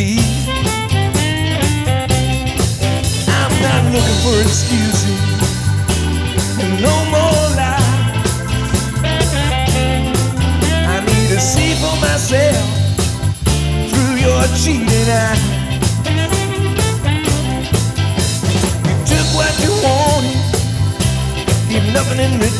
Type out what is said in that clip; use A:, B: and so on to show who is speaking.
A: I'm not looking for excuses and no more lies. I need to see for myself through your cheating eyes. You took what you wanted, give nothing in return.